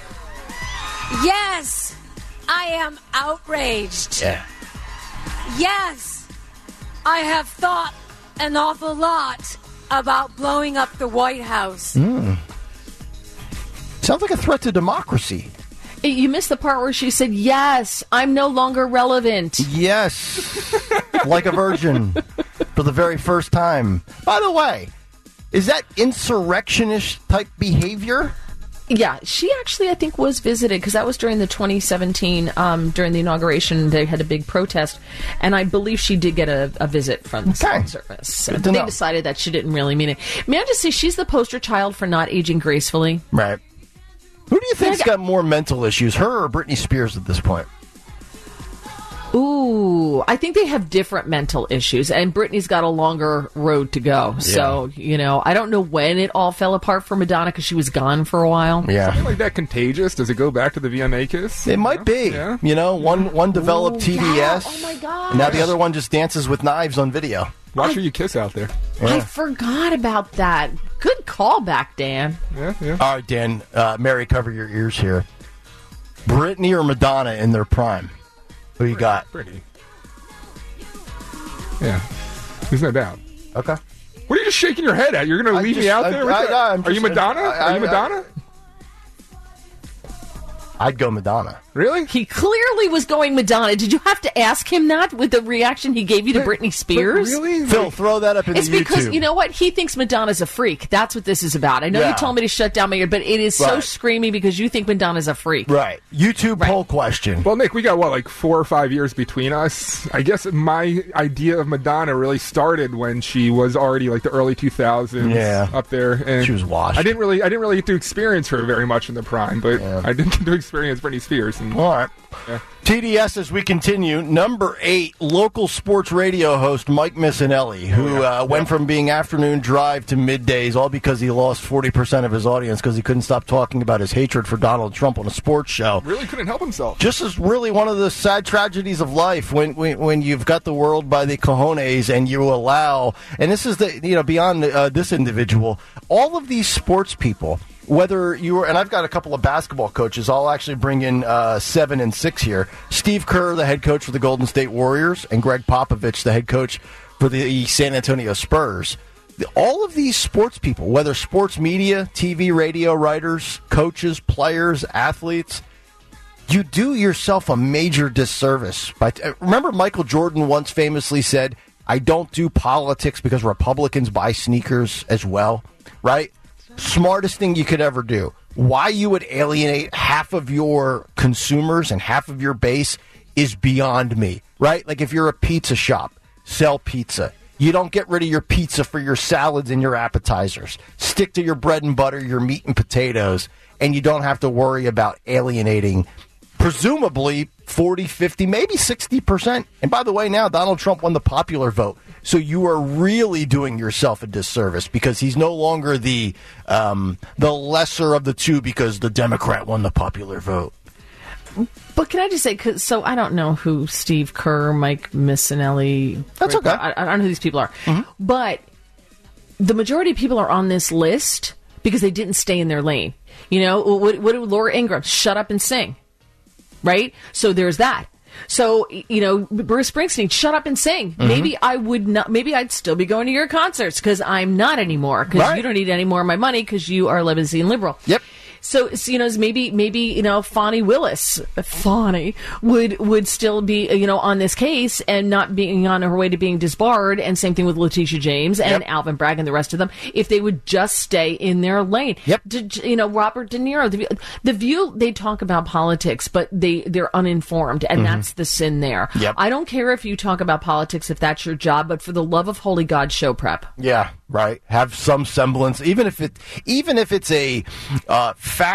Yes, I am outraged. Yeah. Yes, I have thought an awful lot about blowing up the White House. Mm. Sounds like a threat to democracy. You missed the part where she said, yes, I'm no longer relevant. Yes, like a virgin for the very first time. By the way, is that insurrectionist type behavior? Yeah, she actually, I think, was visited because that was during the twenty seventeen, um, during the inauguration. They had a big protest, and I believe she did get a, a visit from the okay. Secret Service. So Good they to know. decided that she didn't really mean it. May I just say, she's the poster child for not aging gracefully. Right. Who do you think's got more mental issues, her or Britney Spears at this point? Ooh, I think they have different mental issues, and Britney's got a longer road to go. Yeah. So, you know, I don't know when it all fell apart for Madonna because she was gone for a while. Yeah. Something like that contagious? Does it go back to the V M A kiss? It might be. Yeah. You know, one one developed Ooh, T D S. yeah. Oh, my God. And now the other one just dances with knives on video. Watch who you kiss out there. Yeah. I forgot about that. Good call back, Dan. Yeah, yeah. All right, Dan. Uh, Mary, cover your ears here. Britney or Madonna in their prime? Who you got? Britney. Yeah. There's no doubt. Okay. What are you just shaking your head at? You're going to I leave just- me out I- there? with I- that? I'm Are you just- Madonna? I- I- Are you Madonna? I'd go Madonna. Really? He clearly was going Madonna. Did you have to ask him that with the reaction he gave you to Britney Spears? Really? Phil, throw that up in It's the because, YouTube. you know what? He thinks Madonna's a freak. That's what this is about. I know Yeah. you told me to shut down my ear, but it is so Right. screamy because you think Madonna's a freak. Right. YouTube Right. poll question. Well, Nick, we got, what, like four or five years between us? I guess my idea of Madonna really started when she was already, like, the early two thousands Yeah. up there. And She was washed. I didn't really I didn't really get to experience her very much in the prime, but Yeah. I did get to experience Britney Spears. And, All right. Yeah. T D S as we continue. Number eight, local sports radio host Mike Missinelli, who uh, went from being afternoon drive to middays, all because he lost forty percent of his audience because he couldn't stop talking about his hatred for Donald Trump on a sports show. really couldn't help himself. Just as really one of the sad tragedies of life when, when when you've got the world by the cojones and you allow, and this is the, you know, beyond uh, this individual, all of these sports people, whether you were, and I've got a couple of basketball coaches, I'll actually bring in uh, seven and six here. Steve Kerr, the head coach for the Golden State Warriors, and Greg Popovich, the head coach for the San Antonio Spurs. The, all of these sports people, whether sports media, T V, radio writers, coaches, players, athletes, you do yourself a major disservice. By t- remember, Michael Jordan once famously said, I don't do politics because Republicans buy sneakers as well, right? Smartest thing you could ever do. Why you would alienate half of your consumers and half of your base is beyond me, right? Like if you're a pizza shop, sell pizza. You don't get rid of your pizza for your salads and your appetizers. Stick to your bread and butter, your meat and potatoes, and you don't have to worry about alienating presumably forty, fifty, maybe sixty percent. And by the way, now Donald Trump won the popular vote. So you are really doing yourself a disservice because he's no longer the um, the lesser of the two because the Democrat won the popular vote. But can I just say, 'cause, so I don't know who Steve Kerr, Mike Missinelli. That's okay. I, I don't know who these people are. Mm-hmm. But the majority of people are on this list because they didn't stay in their lane. You know, what, what did Laura Ingraham? Shut up and sing. Right? So there's that. So, you know, Bruce Springsteen, shut up and sing. Mm-hmm. Maybe I would not, maybe I'd still be going to your concerts because I'm not anymore because right. you don't need any more of my money because you are a limousine liberal. Yep. So, so, you know, maybe, maybe, you know, Fonnie Willis, Fonnie, would, would still be, you know, on this case and not being on her way to being disbarred. And same thing with Letitia James and yep. Alvin Bragg and the rest of them, if they would just stay in their lane. Yep. D- you know, Robert De Niro, the, the View, they talk about politics, but they, they're uninformed. And mm-hmm. that's the sin there. Yep. I don't care if you talk about politics, if that's your job, but for the love of holy God, show prep. Yeah. Right. Have some semblance, even if it, even if it's a uh,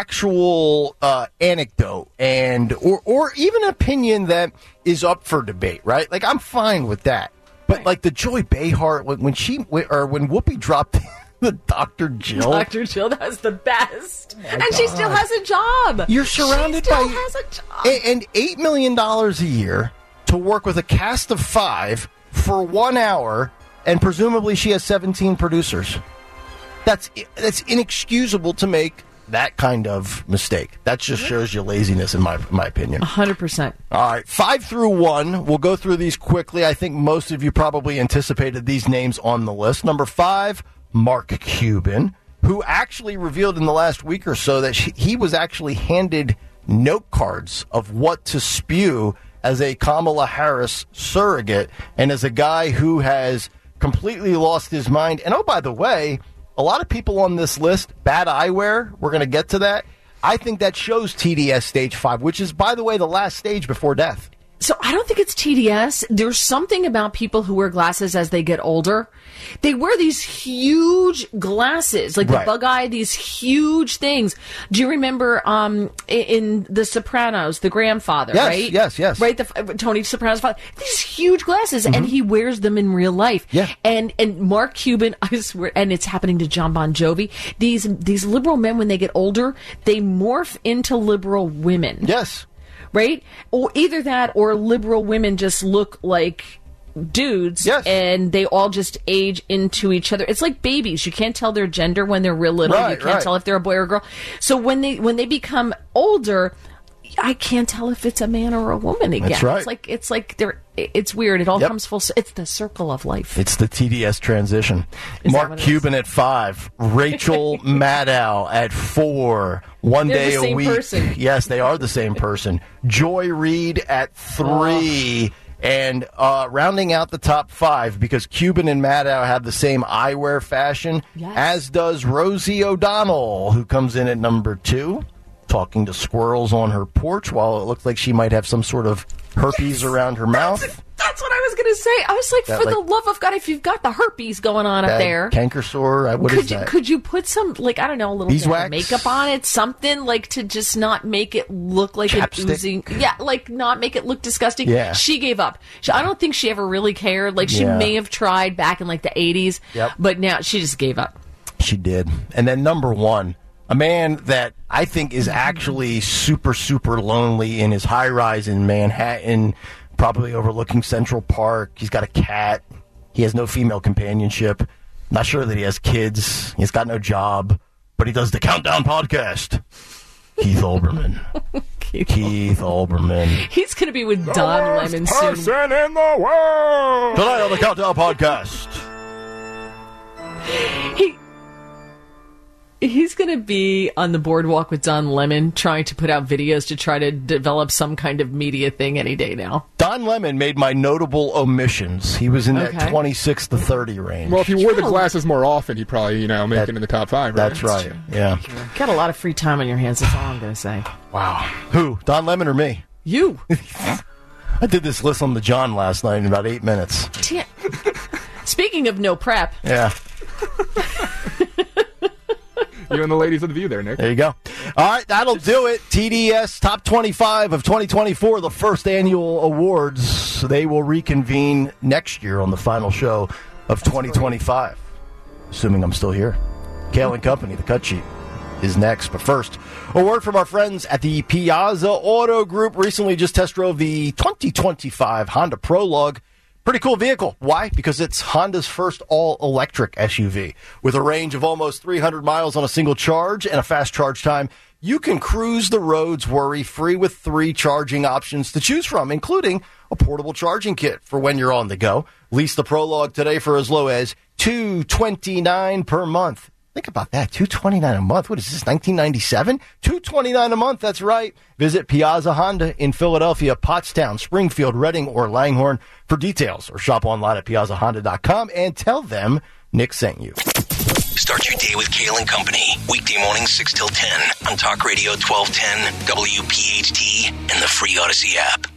factual uh, anecdote and or or even an opinion that is up for debate. Right. Like I'm fine with that. But right. like the Joy Behar when, when she or when Whoopi dropped the Doctor Jill, Doctor Jill, that was the best, oh and God. she still has a job. You're surrounded she still by has a job. And, and eight million dollars a year to work with a cast of five for one hour. And presumably she has seventeen producers. That's that's inexcusable to make that kind of mistake. That just shows you laziness, in my my opinion. one hundred percent. All right, five through one. We'll go through these quickly. I think most of you probably anticipated these names on the list. Number five, Mark Cuban, who actually revealed in the last week or so that she, he was actually handed note cards of what to spew as a Kamala Harris surrogate and as a guy who has completely lost his mind. And oh, by the way, a lot of people on this list, bad eyewear, we're going to get to that. I think that shows T D S stage five, which is, by the way, the last stage before death. So I don't think it's T D S. There's something about people who wear glasses as they get older. They wear these huge glasses, like right. the bug eye, these huge things. Do you remember um, in The Sopranos, the grandfather, yes, right? Yes, yes, Right, the, uh, Tony Soprano's father. These huge glasses, mm-hmm. and he wears them in real life. Yeah. And and Mark Cuban, I swear, and it's happening to John Bon Jovi. These these liberal men, when they get older, they morph into liberal women. Yes. Right? Or either that or liberal women just look like dudes yes. and they all just age into each other. It's like babies. You can't tell their gender when they're real little. Right, you can't right. tell if they're a boy or a girl. So when they when they become older, I can't tell if it's a man or a woman again. That's right. It's like it's like they're it's weird. It all yep. comes full. It's the circle of life. It's the T D S transition. Is Mark Cuban at five, Rachel Maddow at four. One They're day the a same week. person. Yes, they are the same person. Joy Reid at three. Oh. And uh, rounding out the top five, because Cuban and Maddow have the same eyewear fashion, yes. as does Rosie O'Donnell, who comes in at number two, talking to squirrels on her porch while it looks like she might have some sort of herpes yes. around her mouth. That's, that's what I was going to say. I was like, that, for like, the love of God, if you've got the herpes going on up there. Canker sore, what could is you, that? Could you put some, like, I don't know, a little bit of makeup on it, something, like, to just not make it look like Chapstick. an oozing. Yeah, like, not make it look disgusting. Yeah. She gave up. She, I don't think she ever really cared. Like, she yeah. may have tried back in, like, the eighties, yep. but now she just gave up. She did. And then number one, a man that I think is actually super, super lonely in his high-rise in Manhattan, probably overlooking Central Park. He's got a cat. He has no female companionship. Not sure that he has kids. He's got no job. But he does the Countdown podcast. Keith Olbermann. Keith, Keith Olbermann. He's going to be with the Don worst Lemon person soon. in the world! Tonight on the Countdown podcast. He... He's going to be on the boardwalk with Don Lemon trying to put out videos to try to develop some kind of media thing any day now. Don Lemon made my notable omissions. He was in Okay. that twenty-six to thirty range. Well, if he wore the glasses more often, he'd probably, you know, make That- it in the top five, right? That's right. Yeah. Got a lot of free time on your hands, that's all I'm going to say. Wow. Who? Don Lemon or me? You. I did this list on the John last night in about eight minutes. T- Speaking of no prep. Yeah. You and the ladies of the View there, Nick. There you go. All right, that'll do it. T D S Top twenty-five of twenty twenty-four, the first annual awards. They will reconvene next year on the final show of twenty twenty-five. Assuming I'm still here. Kale and Company, the cut sheet, is next. But first, a word from our friends at the Piazza Auto Group. Recently just test drove the twenty twenty-five Honda Prologue. Pretty cool vehicle. Why? Because it's Honda's first all-electric S U V. With a range of almost three hundred miles on a single charge and a fast charge time, you can cruise the roads worry-free with three charging options to choose from, including a portable charging kit for when you're on the go. Lease the Prologue today for as low as two hundred twenty-nine dollars per month. Think about that, two hundred twenty-nine dollars a month. What is this, nineteen ninety-seven? two hundred twenty-nine dollars a month, that's right. Visit Piazza Honda in Philadelphia, Pottstown, Springfield, Reading, or Langhorne for details, or shop online at piazza honda dot com and tell them Nick sent you. Start your day with Kale and Company. Weekday mornings six till ten on Talk Radio twelve ten, W P H T, and the free Odyssey app.